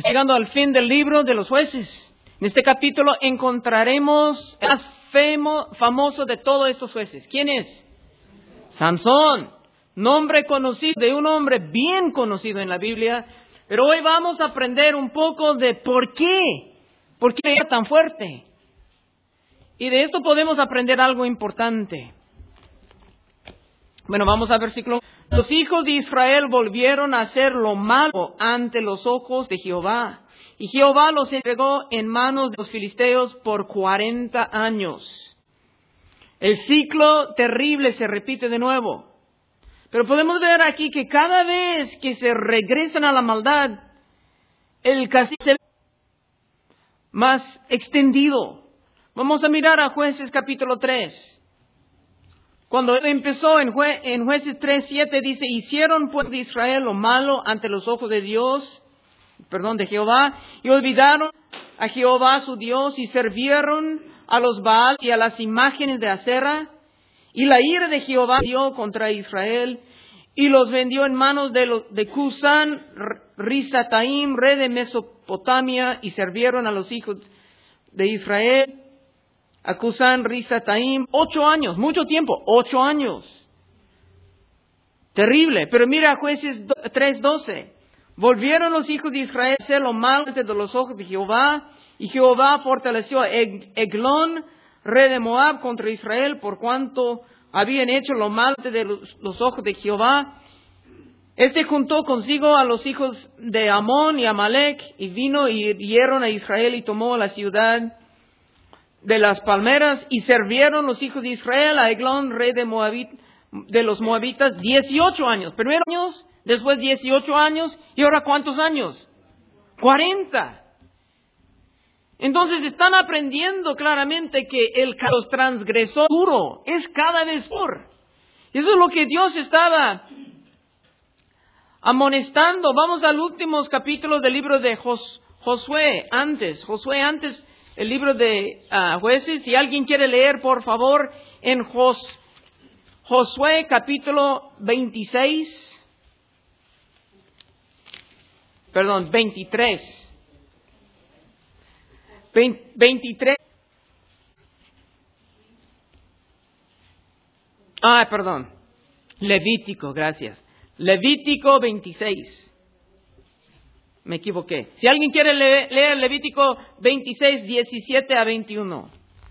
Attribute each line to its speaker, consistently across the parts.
Speaker 1: Llegando al fin del libro de los Jueces. En este capítulo encontraremos el más famoso de todos estos jueces. ¿Quién es? Sansón. Nombre conocido de un hombre bien conocido en la Biblia. Pero hoy vamos a aprender un poco de por qué era tan fuerte. Y de esto podemos aprender algo importante. Bueno, vamos al versículo. Los hijos de Israel volvieron a hacer lo malo ante los ojos de Jehová. Y Jehová los entregó en manos de los filisteos por 40 años. El ciclo terrible se repite de nuevo. Pero podemos ver aquí que cada vez que se regresan a la maldad, el castigo se ve más extendido. Vamos a mirar a Jueces capítulo 3. Cuando empezó en Jueces 3:7 dice, hicieron pues de Israel lo malo ante los ojos de de Jehová, y olvidaron a Jehová su Dios, y sirvieron a los Baal y a las imágenes de Acera, y la ira de Jehová dio contra Israel, y los vendió en manos de Cusán Risataim, rey de Mesopotamia, y sirvieron a los hijos de Israel, a Cusán Risataim, 8 años, mucho tiempo, 8 años. Terrible, pero mira Jueces 3:12. Volvieron los hijos de Israel a hacer lo malo ante los ojos de Jehová, y Jehová fortaleció a Eglón, rey de Moab, contra Israel, por cuanto habían hecho lo malo ante los ojos de Jehová. Este juntó consigo a los hijos de Amón y Amalek, y vino y hirieron a Israel y tomó la ciudad de las palmeras, y sirvieron los hijos de Israel a Eglón, rey de los moabitas, 18 años. Primero años, después 18 años, y ahora ¿cuántos años? 40. Entonces están aprendiendo claramente que el los transgresor duro es cada vez peor. Eso es lo que Dios estaba amonestando. Vamos al últimos capítulos del libro de Josué antes el libro de Jueces. Si alguien quiere leer, por favor, en Josué capítulo 23. Levítico, gracias. Levítico 26. Me equivoqué. Si alguien quiere leer Levítico 26, 17 a 21.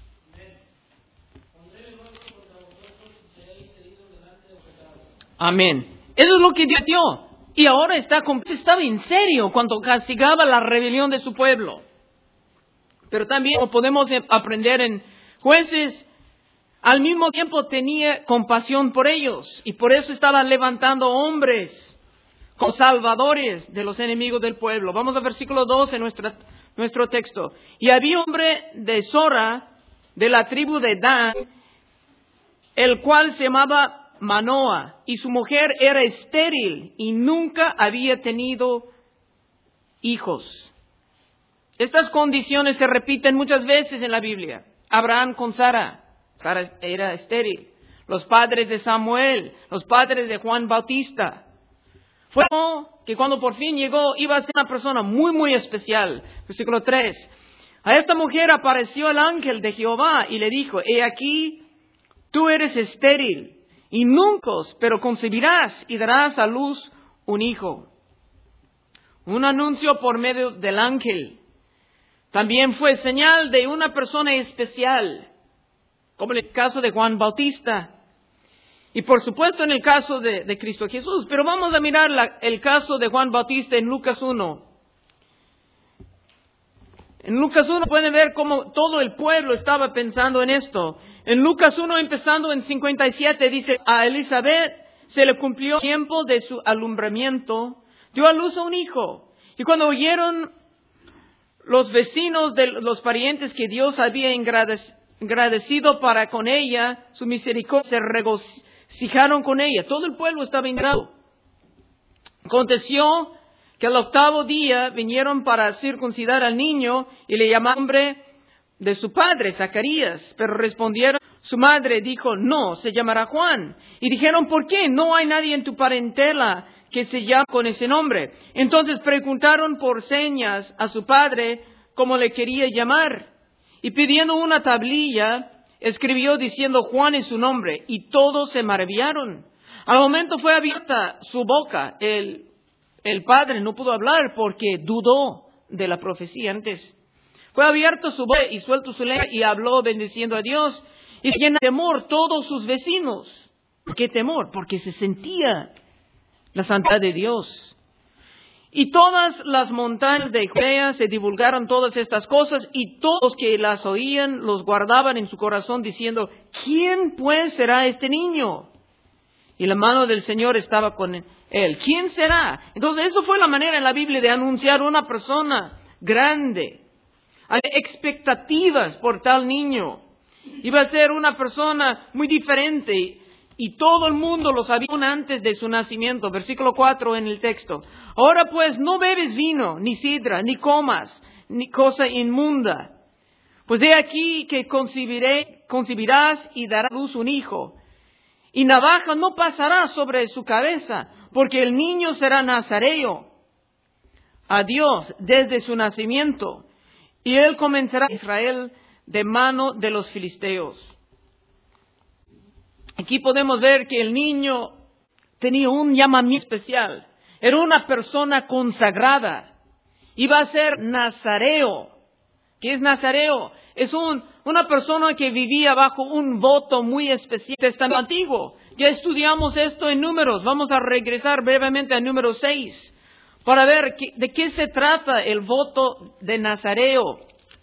Speaker 1: Amén. Eso es lo que Dios dio. Y ahora estaba en serio cuando castigaba la rebelión de su pueblo. Pero también podemos aprender en Jueces, al mismo tiempo tenía compasión por ellos. Y por eso estaba levantando hombres como salvadores de los enemigos del pueblo. Vamos al versículo 2 en nuestro texto. Y había un hombre de Sora, de la tribu de Dan, el cual se llamaba Manoa, y su mujer era estéril y nunca había tenido hijos. Estas condiciones se repiten muchas veces en la Biblia. Abraham con Sara. Sara era estéril. Los padres de Samuel, los padres de Juan Bautista. Fue que cuando por fin llegó, iba a ser una persona muy, muy especial. Versículo 3. A esta mujer apareció el ángel de Jehová y le dijo, he aquí, tú eres estéril y nunca, pero concebirás y darás a luz un hijo. Un anuncio por medio del ángel. También fue señal de una persona especial, como en el caso de Juan Bautista. Y por supuesto en el caso de Cristo Jesús. Pero vamos a mirar el caso de Juan Bautista en Lucas 1. En Lucas 1 pueden ver cómo todo el pueblo estaba pensando en esto. En Lucas 1, empezando en 57, dice, a Elizabeth se le cumplió el tiempo de su alumbramiento, dio a luz a un hijo. Y cuando oyeron los vecinos de los parientes que Dios había agradecido para con ella, su misericordia, se regocijaron con ella. Todo el pueblo estaba indignado. Aconteció que al 8º día vinieron para circuncidar al niño y le llamaron nombre de su padre, Zacarías. Pero respondieron, su madre dijo, no, se llamará Juan. Y dijeron, ¿por qué? No hay nadie en tu parentela que se llama con ese nombre. Entonces preguntaron por señas a su padre cómo le quería llamar. Y pidiendo una tablilla, escribió diciendo Juan es su nombre. Y todos se maravillaron. Al momento fue abierta su boca. El padre no pudo hablar porque dudó de la profecía antes. Fue abierto su boca y suelto su lengua y habló bendiciendo a Dios. Y llena de temor todos sus vecinos. ¿Por qué temor? Porque se sentía la santidad de Dios. Y todas las montañas de Judea se divulgaron todas estas cosas y todos que las oían los guardaban en su corazón diciendo, ¿quién pues será este niño? Y la mano del Señor estaba con él. ¿Quién será? Entonces eso fue la manera en la Biblia de anunciar una persona grande. Hay expectativas por tal niño. Iba a ser una persona muy diferente. Y todo el mundo lo sabía antes de su nacimiento. Versículo 4 en el texto. Ahora pues no bebes vino, ni sidra, ni comas, ni cosa inmunda. Pues he aquí que concebirás y darás a luz un hijo. Y navaja no pasará sobre su cabeza, porque el niño será nazareo a Dios desde su nacimiento. Y él comenzará a Israel de mano de los filisteos. Aquí podemos ver que el niño tenía un llamamiento especial. Era una persona consagrada. Iba a ser nazareo. ¿Qué es nazareo? Es una persona que vivía bajo un voto muy especial. Testamento antiguo. Ya estudiamos esto en Números. Vamos a regresar brevemente a Número 6 para ver de qué se trata el voto de nazareo.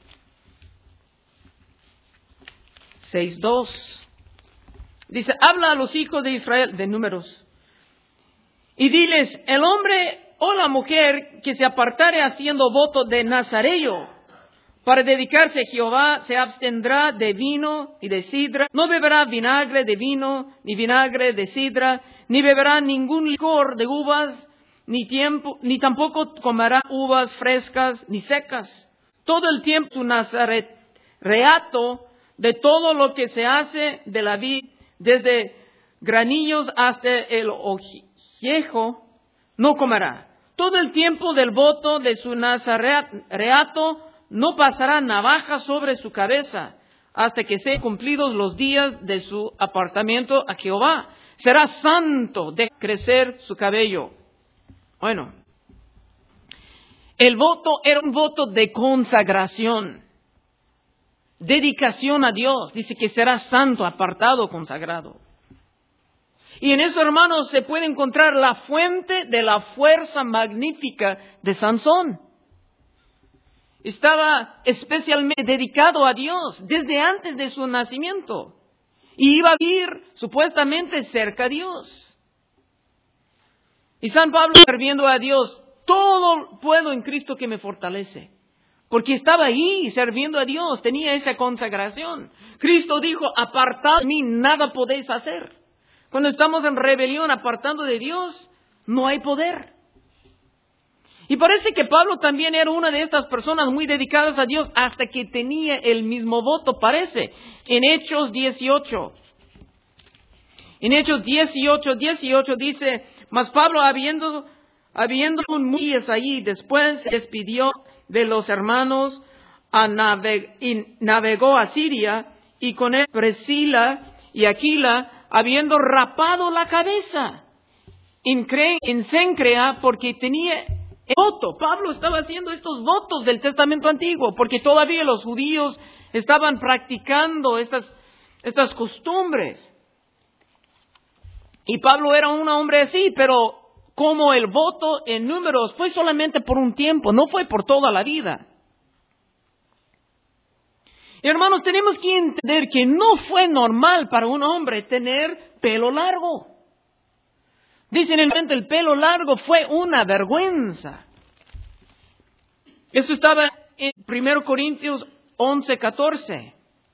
Speaker 1: 6:2. Dice, habla a los hijos de Israel, de Números, y diles, el hombre o la mujer que se apartare haciendo voto de nazareo para dedicarse a Jehová, se abstendrá de vino y de sidra, no beberá vinagre de vino, ni vinagre de sidra, ni beberá ningún licor de uvas, ni tampoco comerá uvas frescas ni secas. Todo el tiempo su nazareato de todo lo que se hace de la vid, desde granillos hasta el ojejo, no comerá. Todo el tiempo del voto de su nazareato no pasará navaja sobre su cabeza, hasta que sean cumplidos los días de su apartamiento a Jehová. Será santo de crecer su cabello. Bueno, el voto era un voto de consagración. Dedicación a Dios. Dice que será santo, apartado, consagrado. Y en eso, hermanos, se puede encontrar la fuente de la fuerza magnífica de Sansón. Estaba especialmente dedicado a Dios desde antes de su nacimiento. Y iba a vivir supuestamente cerca a Dios. Y San Pablo sirviendo a Dios, todo puedo en Cristo que me fortalece. Porque estaba ahí sirviendo a Dios, tenía esa consagración. Cristo dijo, apartad de mí, nada podéis hacer. Cuando estamos en rebelión, apartando de Dios, no hay poder. Y parece que Pablo también era una de estas personas muy dedicadas a Dios hasta que tenía el mismo voto, parece, en Hechos 18. En Hechos 18 dice, mas Pablo habiendo un días allí, después se despidió de los hermanos y navegó a Siria, y con él Priscila y Aquila, habiendo rapado la cabeza en Cencrea, porque tenía el voto. Pablo estaba haciendo estos votos del Testamento Antiguo, porque todavía los judíos estaban practicando estas costumbres. Y Pablo era un hombre así, pero como el voto en Números fue solamente por un tiempo, no fue por toda la vida. Y hermanos, tenemos que entender que no fue normal para un hombre tener pelo largo. Dicen el pelo largo fue una vergüenza. Eso estaba en 1 Corintios 11:14.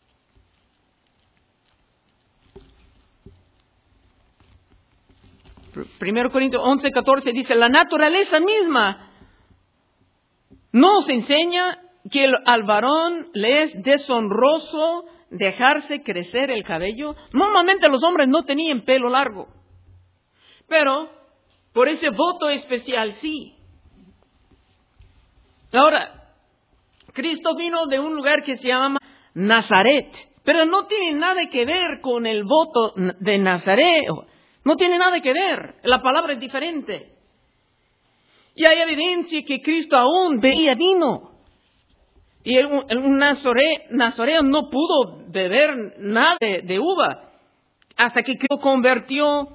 Speaker 1: Primero Corintios 11:14 dice, la naturaleza misma nos enseña que al varón le es deshonroso dejarse crecer el cabello. Normalmente los hombres no tenían pelo largo, pero por ese voto especial, sí. Ahora, Cristo vino de un lugar que se llama Nazaret, pero no tiene nada que ver con el voto de Nazaret. No tiene nada que ver. La palabra es diferente. Y hay evidencia que Cristo aún bebía vino. Y un nazareo no pudo beber nada de uva hasta que Cristo convirtió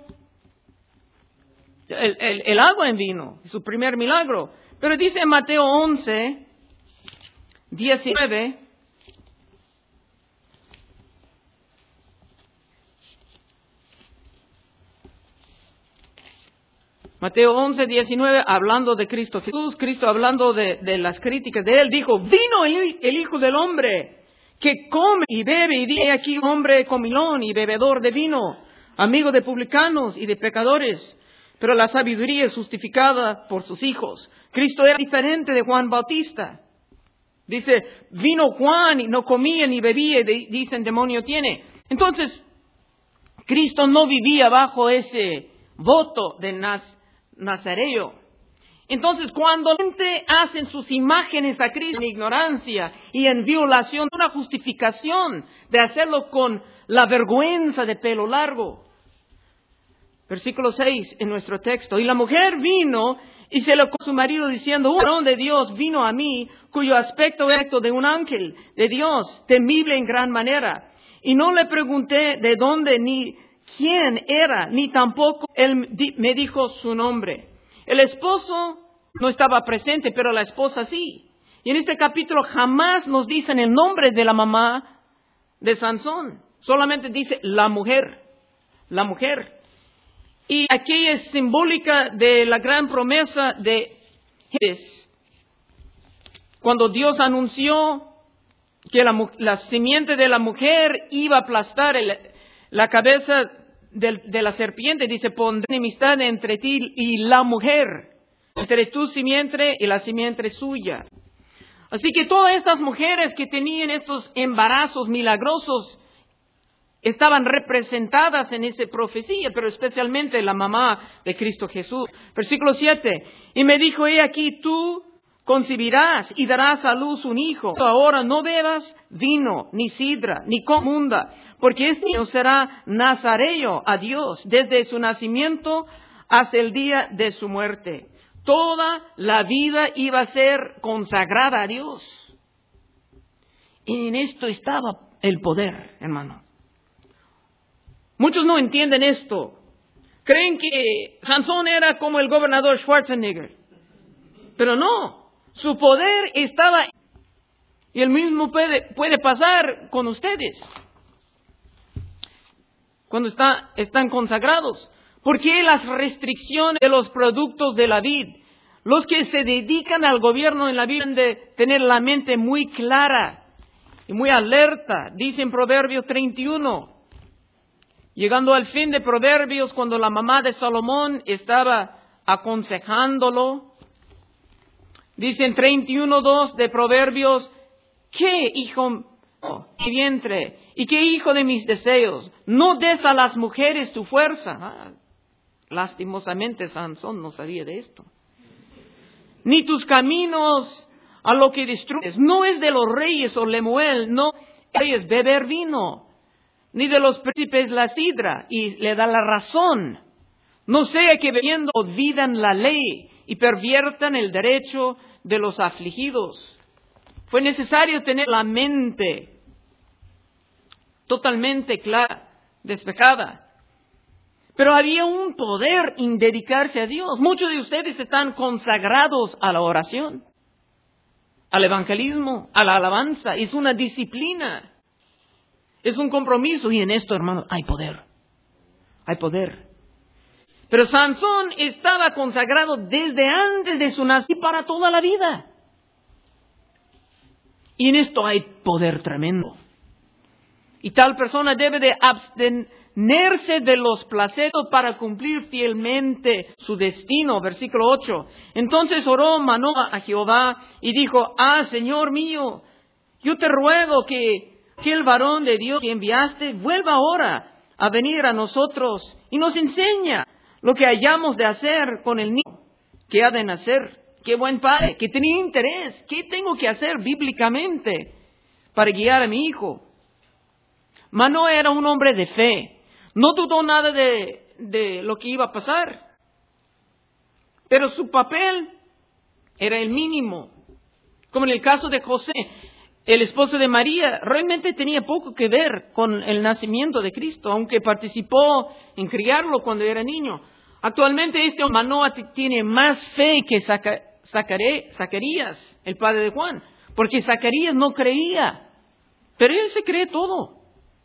Speaker 1: el agua en vino, su primer milagro. Pero dice en Mateo 11, 19, Mateo 11, 19, hablando de Cristo Jesús, Cristo hablando de las críticas de Él, dijo, vino el Hijo del Hombre, que come y bebe, y dice aquí hombre comilón y bebedor de vino, amigo de publicanos y de pecadores, pero la sabiduría es justificada por sus hijos. Cristo era diferente de Juan Bautista. Dice, vino Juan y no comía ni bebía, dicen demonio tiene. Entonces, Cristo no vivía bajo ese voto de Nazareo. Entonces, cuando la gente hacen sus imágenes a Cristo en ignorancia y en violación, una justificación de hacerlo con la vergüenza de pelo largo. Versículo 6 en nuestro texto. Y la mujer vino y se lo con su marido diciendo, un varón de Dios vino a mí, cuyo aspecto era de un ángel de Dios, temible en gran manera. Y no le pregunté de dónde ni quién era, ni tampoco él me dijo su nombre. El esposo no estaba presente, pero la esposa sí. Y en este capítulo jamás nos dicen el nombre de la mamá de Sansón. Solamente dice la mujer. La mujer. Y aquí es simbólica de la gran promesa de Jesús. Cuando Dios anunció que la simiente de la mujer iba a aplastar la cabeza de la serpiente, dice, pondré enemistad entre ti y la mujer, entre tu simiente y la simiente suya. Así que todas estas mujeres que tenían estos embarazos milagrosos estaban representadas en esa profecía, pero especialmente la mamá de Cristo Jesús. Versículo 7, y me dijo, he aquí tú concebirás y darás a luz un hijo. Ahora no bebas vino, ni sidra, ni comunda, porque este niño será nazareo a Dios desde su nacimiento hasta el día de su muerte. Toda la vida iba a ser consagrada a Dios. Y en esto estaba el poder, hermano. Muchos no entienden esto. Creen que Sansón era como el gobernador Schwarzenegger. Pero no. Su poder estaba. Y el mismo puede pasar con ustedes. Cuando están consagrados. Porque las restricciones de los productos de la vid. Los que se dedican al gobierno en la vida deben de tener la mente muy clara y muy alerta. Dice en Proverbios 31. Llegando al fin de Proverbios, cuando la mamá de Salomón estaba aconsejándolo, dice en 31:2 de Proverbios, ¿qué hijo de mi vientre y qué hijo de mis deseos? No des a las mujeres tu fuerza. Lastimosamente Sansón no sabía de esto. Ni tus caminos a lo que destruyes. No es de los reyes o Lemuel, no es beber vino. Ni de los príncipes la sidra, y le da la razón. No sea que bebiendo olvidan la ley y perviertan el derecho de los afligidos. Fue necesario tener la mente totalmente clara, despejada. Pero había un poder en dedicarse a Dios. Muchos de ustedes están consagrados a la oración, al evangelismo, a la alabanza. Es una disciplina. Es un compromiso y en esto, hermano, hay poder. Hay poder. Pero Sansón estaba consagrado desde antes de su nacimiento para toda la vida. Y en esto hay poder tremendo. Y tal persona debe de abstenerse de los placeres para cumplir fielmente su destino. Versículo 8. Entonces oró Manoah a Jehová y dijo, Señor mío, yo te ruego que el varón de Dios que enviaste vuelva ahora a venir a nosotros y nos enseña lo que hayamos de hacer con el niño que ha de nacer. Qué buen padre, que tenía interés. ¿Qué tengo que hacer bíblicamente para guiar a mi hijo? Manoah era un hombre de fe. No dudó nada de lo que iba a pasar. Pero su papel era el mínimo. Como en el caso de José, el esposo de María, realmente tenía poco que ver con el nacimiento de Cristo, aunque participó en criarlo cuando era niño. Actualmente Manoah tiene más fe que Zacarías, el padre de Juan, porque Zacarías no creía, pero él se cree todo.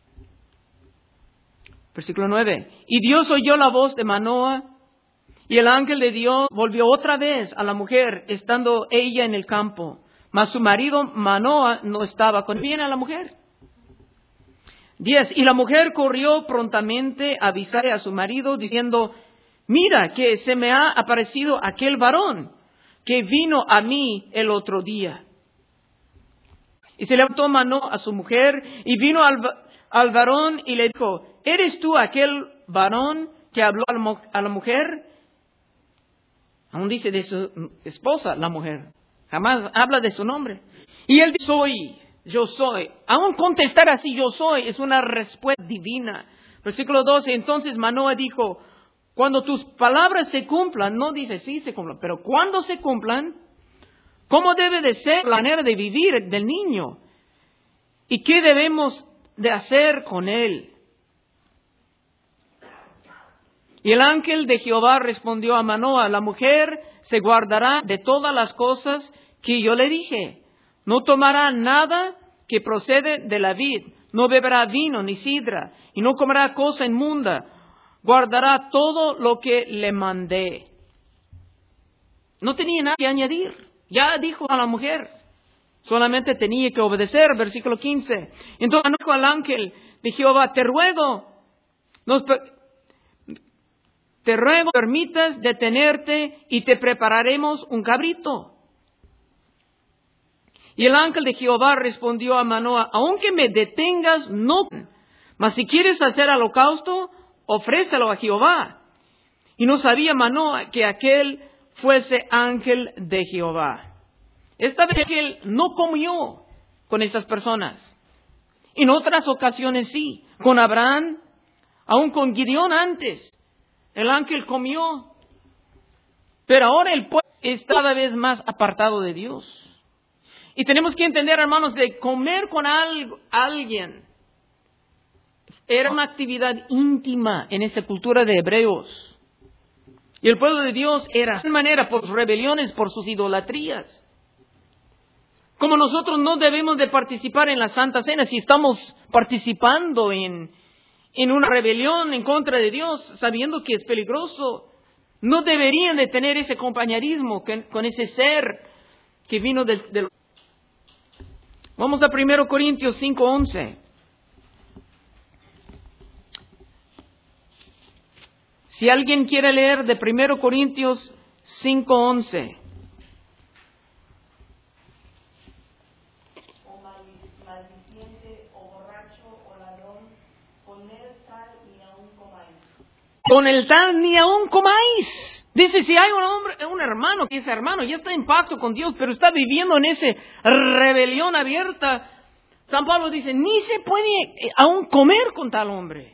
Speaker 1: Versículo 9. Y Dios oyó la voz de Manoah, y el ángel de Dios volvió otra vez a la mujer, estando ella en el campo. Mas su marido Manoah no estaba con bien a la mujer. 10. Y la mujer corrió prontamente a avisar a su marido, diciendo: mira que se me ha aparecido aquel varón que vino a mí el otro día. Y se levantó Manoah a su mujer y vino al varón y le dijo: ¿eres tú aquel varón que habló a la mujer? Aún dice de su esposa, la mujer. Jamás habla de su nombre. Y él dice: yo soy. Aún contestar así, yo soy, es una respuesta divina. Versículo 12. Entonces Manoah dijo: cuando tus palabras se cumplan, no dice sí se cumplan, pero cuando se cumplan, ¿cómo debe de ser la manera de vivir del niño? ¿Y qué debemos de hacer con él? Y el ángel de Jehová respondió a Manoah: la mujer se guardará de todas las cosas que yo le dije. No tomará nada que procede de la vid, no beberá vino ni sidra, y no comerá cosa inmunda. Guardará todo lo que le mandé. No tenía nada que añadir. Ya dijo a la mujer. Solamente tenía que obedecer. Versículo 15. Entonces dijo al ángel de Jehová: te ruego, permitas detenerte y te prepararemos un cabrito. Y el ángel de Jehová respondió a Manoah: aunque me detengas, no. Mas si quieres hacer holocausto, ofrécelo a Jehová. Y no sabía Manoah que aquel fuese ángel de Jehová. Esta vez él no comió con esas personas. En otras ocasiones sí. Con Abraham, aún con Gideón antes, el ángel comió. Pero ahora el pueblo está cada vez más apartado de Dios. Y tenemos que entender, hermanos, de comer con alguien era una actividad íntima en esa cultura de hebreos. Y el pueblo de Dios era de manera por sus rebeliones, por sus idolatrías. Como nosotros no debemos de participar en la Santa Cena si estamos participando en una rebelión en contra de Dios, sabiendo que es peligroso, no deberían de tener ese compañerismo con ese ser que vino del... Vamos a 1 Corintios 5:11. Si alguien quiere leer de 1 Corintios 5:11.
Speaker 2: O maldiciente, o borracho, o ladrón, con el tal ni aún comáis.
Speaker 1: Con el tal ni aún comáis. Dice, si hay un hermano, que ese hermano ya está en pacto con Dios, pero está viviendo en esa rebelión abierta, San Pablo dice, ni se puede aún comer con tal hombre.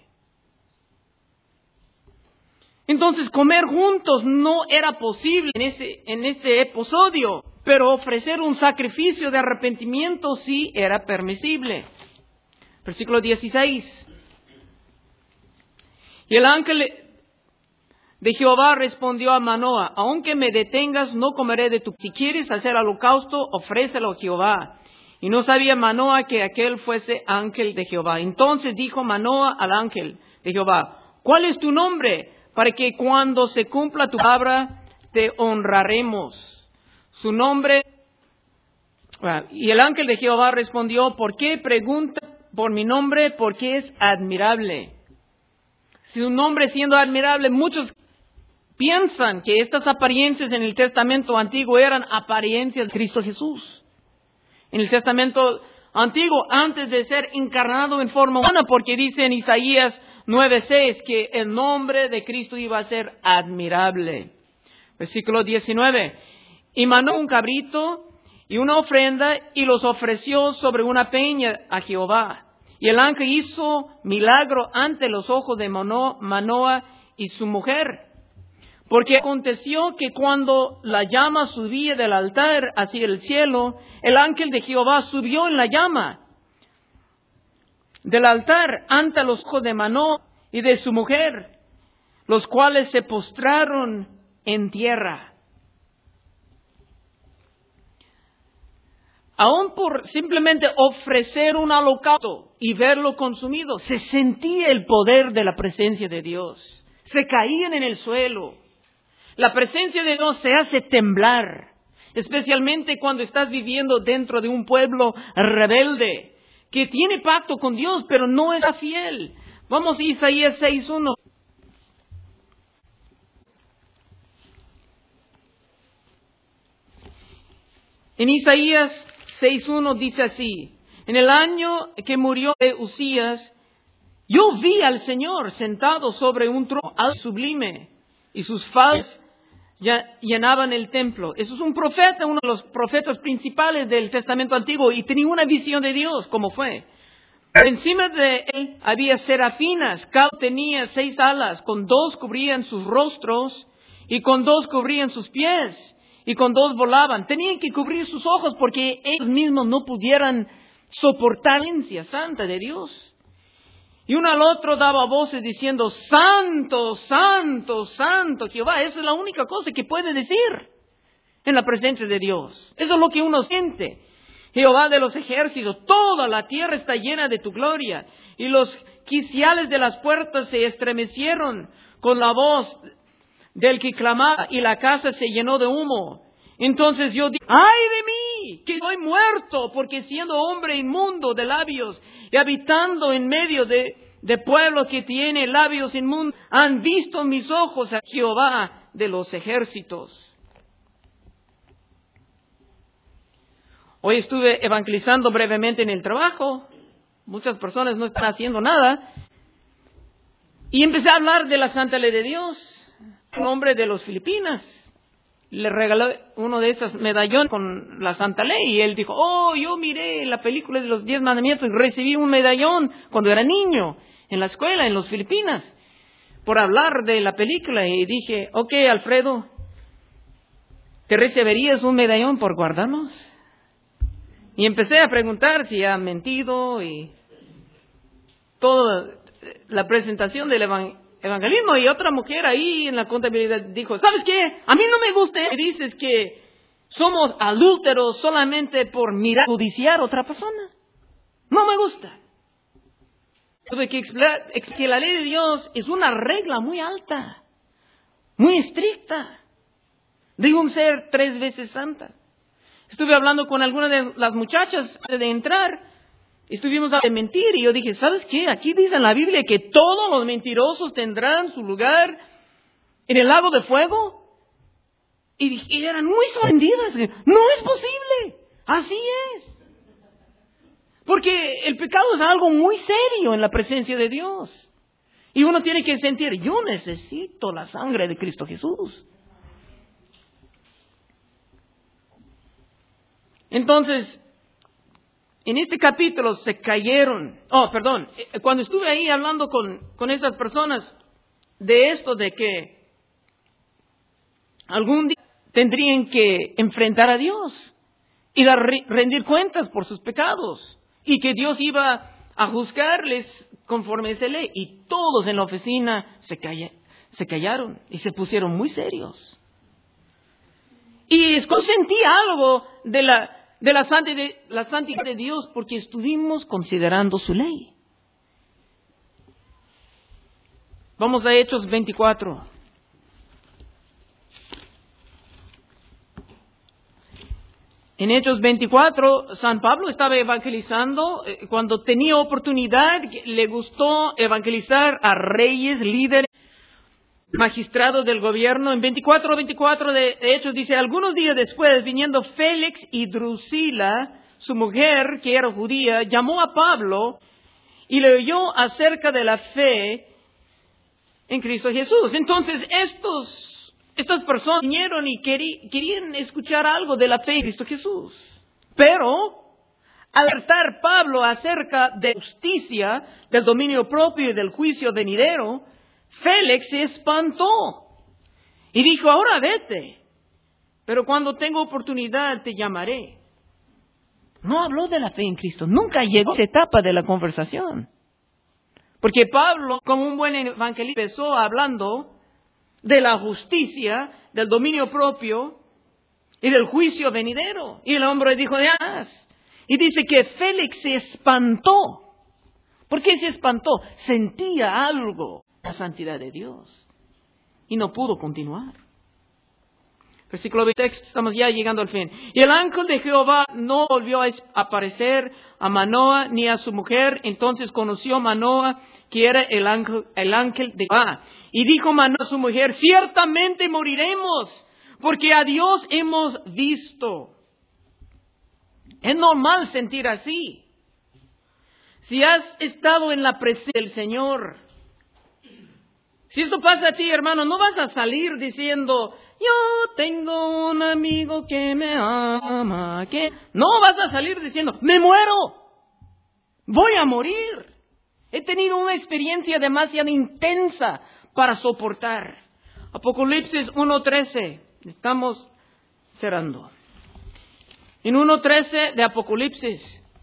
Speaker 1: Entonces, comer juntos no era posible en este episodio, pero ofrecer un sacrificio de arrepentimiento sí era permisible. Versículo 16. Y el ángel de Jehová respondió a Manoah: aunque me detengas, no comeré de tu... Si quieres hacer holocausto, ofrécelo a Jehová. Y no sabía Manoah que aquel fuese ángel de Jehová. Entonces dijo Manoah al ángel de Jehová: ¿cuál es tu nombre? Para que cuando se cumpla tu palabra, te honraremos. Su nombre... Y el ángel de Jehová respondió: ¿por qué preguntas por mi nombre? Porque es admirable. Si un nombre siendo admirable, muchos piensan que estas apariencias en el Testamento Antiguo eran apariencias de Cristo Jesús. En el Testamento Antiguo, antes de ser encarnado en forma humana, porque dice en Isaías 9:6, que el nombre de Cristo iba a ser admirable. Versículo 19. Y mandó un cabrito y una ofrenda y los ofreció sobre una peña a Jehová. Y el ángel hizo milagro ante los ojos de Manoah y su mujer. Porque aconteció que cuando la llama subía del altar hacia el cielo, el ángel de Jehová subió en la llama del altar ante los ojos de Manoah y de su mujer, los cuales se postraron en tierra. Aún por simplemente ofrecer un holocausto y verlo consumido, se sentía el poder de la presencia de Dios. Se caían en el suelo. La presencia de Dios se hace temblar, especialmente cuando estás viviendo dentro de un pueblo rebelde, que tiene pacto con Dios, pero no es fiel. Vamos a Isaías 6:1. En Isaías 6:1 dice así: en el año que murió Usías, yo vi al Señor sentado sobre un trono alto sublime, y sus faldas llenaban el templo. Eso es un profeta, uno de los profetas principales del Testamento Antiguo, y tenía una visión de Dios, como fue. Encima de él había serafinas, cada uno tenía 6 alas, con 2 cubrían sus rostros, y con 2 cubrían sus pies, y con 2 volaban. Tenían que cubrir sus ojos porque ellos mismos no pudieran soportar la presencia santa de Dios. Y uno al otro daba voces diciendo: Santo, Santo, Santo Jehová. Esa es la única cosa que puede decir en la presencia de Dios. Eso es lo que uno siente. Jehová de los ejércitos, toda la tierra está llena de tu gloria. Y los quiciales de las puertas se estremecieron con la voz del que clamaba, y la casa se llenó de humo. Entonces yo dije: ¡ay de mí, que soy muerto! Porque siendo hombre inmundo de labios y habitando en medio de pueblo que tiene labios inmundos, han visto mis ojos a Jehová de los ejércitos. Hoy estuve evangelizando brevemente en el trabajo. Muchas personas no están haciendo nada. Y empecé a hablar de la santa ley de Dios. Un hombre de las Filipinas le regaló uno de esos medallones con la santa ley. Y él dijo: oh, yo miré la película de los 10 mandamientos y recibí un medallón cuando era niño en la escuela en las Filipinas por hablar de la película. Y dije: ok, Alfredo, ¿te recibirías un medallón por guardarlos? Y empecé a preguntar si ha mentido y toda la presentación del evangelismo. Y otra mujer ahí en la contabilidad dijo: ¿sabes qué? A mí no me gusta que dices que somos adúlteros solamente por mirar, codiciar a otra persona. No me gusta. Tuve que explicar que la ley de Dios es una regla muy alta, muy estricta, de un ser 3 veces santa. Estuve hablando con algunas de las muchachas antes de entrar. Estuvimos a mentir y yo dije: ¿sabes qué? Aquí dice en la Biblia que todos los mentirosos tendrán su lugar en el lago de fuego. Y eran muy sorprendidas. No es posible. Así es. Porque el pecado es algo muy serio en la presencia de Dios. Y uno tiene que sentir: yo necesito la sangre de Cristo Jesús. Entonces, en este capítulo se cayeron. Cuando estuve ahí hablando con esas personas de esto, de que algún día tendrían que enfrentar a Dios y rendir cuentas por sus pecados, y que Dios iba a juzgarles conforme a esa ley. Y todos en la oficina se callaron y se pusieron muy serios. Y sentí algo de la santidad de Dios, porque estuvimos considerando su ley. Vamos a Hechos 24. En Hechos 24, San Pablo estaba evangelizando. Cuando tenía oportunidad, le gustó evangelizar a reyes, líderes, magistrados del gobierno. En 24 de Hechos dice: algunos días después, viniendo Félix y Drusila, su mujer, que era judía, llamó a Pablo y le oyó acerca de la fe en Cristo Jesús. Entonces estas personas vinieron y querían escuchar algo de la fe en Cristo Jesús. Pero al alertar Pablo acerca de justicia, del dominio propio y del juicio venidero, Félix se espantó y dijo, ahora vete, pero cuando tenga oportunidad te llamaré. No habló de la fe en Cristo, nunca llegó a esa etapa de la conversación. Porque Pablo, como un buen evangelista, empezó hablando de la justicia, del dominio propio y del juicio venidero. Y el hombre dijo, ya. Y dice que Félix se espantó. ¿Por qué se espantó? Sentía algo de la santidad de Dios. Y no pudo continuar. Versículo 20, estamos ya llegando al fin. Y el ángel de Jehová no volvió a aparecer a Manoa ni a su mujer. Entonces conoció Manoa que era el ángel de Jehová. Y dijo Manoa a su mujer, ciertamente moriremos, porque a Dios hemos visto. Es normal sentir así. Si has estado en la presencia del Señor, si esto pasa a ti, hermano, no vas a salir diciendo, yo tengo un amigo que me ama. ¿Qué? No vas a salir diciendo, me muero, voy a morir. He tenido una experiencia demasiado intensa para soportar. Apocalipsis 1:13. Estamos cerrando. En 1:13 de Apocalipsis,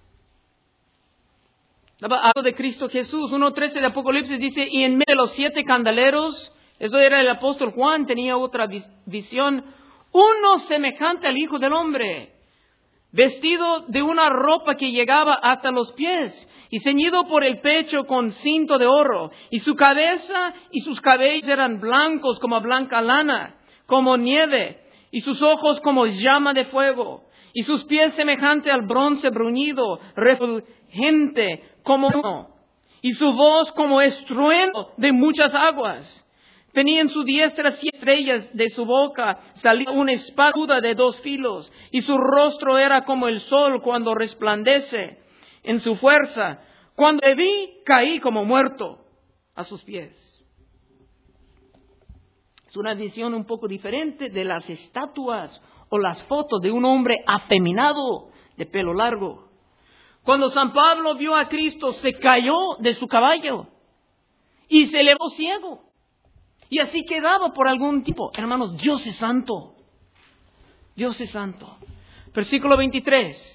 Speaker 1: hablando de Cristo Jesús, 1:13 de Apocalipsis dice, y en medio de los 7 candeleros, eso era el apóstol Juan, tenía otra visión, uno semejante al Hijo del Hombre, vestido de una ropa que llegaba hasta los pies, y ceñido por el pecho con cinto de oro, y su cabeza y sus cabellos eran blancos como blanca lana, como nieve, y sus ojos como llama de fuego, y sus pies semejante al bronce bruñido, refulgente como uno, y su voz como estruendo de muchas aguas. Tenía en su diestra 7 estrellas, de su boca salía una espada de 2 filos, y su rostro era como el sol cuando resplandece en su fuerza. Cuando le vi, caí como muerto a sus pies. Es una visión un poco diferente de las estatuas o las fotos de un hombre afeminado de pelo largo. Cuando San Pablo vio a Cristo, se cayó de su caballo y se elevó ciego. Y así quedaba por algún tiempo. Hermanos, Dios es santo. Dios es santo. Versículo 23.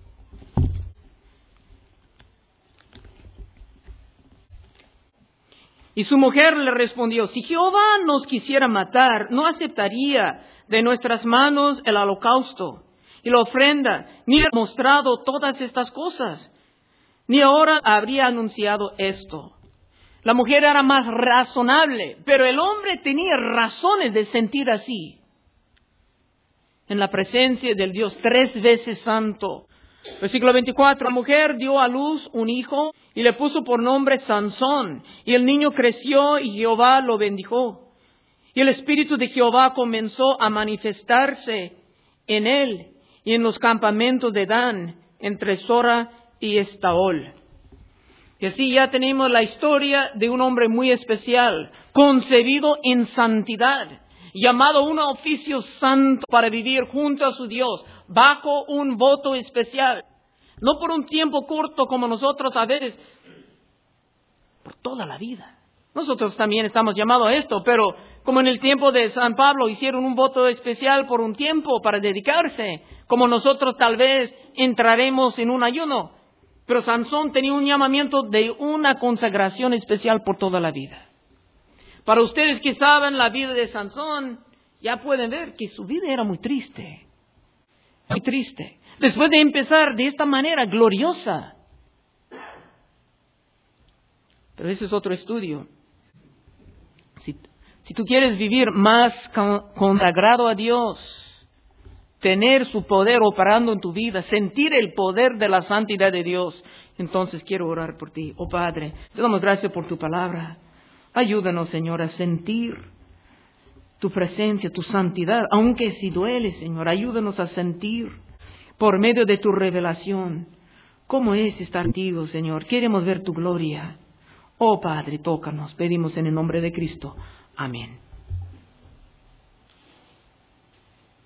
Speaker 1: Y su mujer le respondió, si Jehová nos quisiera matar, no aceptaría de nuestras manos el holocausto y la ofrenda, ni ha mostrado todas estas cosas, ni ahora habría anunciado esto. La mujer era más razonable, pero el hombre tenía razones de sentir así. En la presencia del Dios 3 veces santo. Versículo 24. La mujer dio a luz un hijo y le puso por nombre Sansón. Y el niño creció y Jehová lo bendijo. Y el Espíritu de Jehová comenzó a manifestarse en él y en los campamentos de Dan, entre Sora y Estaol. Y así ya tenemos la historia de un hombre muy especial, concebido en santidad, llamado a un oficio santo para vivir junto a su Dios, bajo un voto especial. No por un tiempo corto como nosotros a veces, por toda la vida. Nosotros también estamos llamados a esto, pero como en el tiempo de San Pablo hicieron un voto especial por un tiempo para dedicarse, como nosotros tal vez entraremos en un ayuno. Pero Sansón tenía un llamamiento de una consagración especial por toda la vida. Para ustedes que saben la vida de Sansón, ya pueden ver que su vida era muy triste. Muy triste. Después de empezar de esta manera gloriosa. Pero ese es otro estudio. Si tú quieres vivir más consagrado a Dios, tener su poder operando en tu vida, sentir el poder de la santidad de Dios, entonces quiero orar por ti. Oh Padre, te damos gracias por tu palabra. Ayúdanos, Señor, a sentir tu presencia, tu santidad, aunque si duele, Señor, ayúdanos a sentir por medio de tu revelación cómo es estar contigo, Señor. Queremos ver tu gloria. Oh Padre, tócanos, pedimos en el nombre de Cristo. Amén.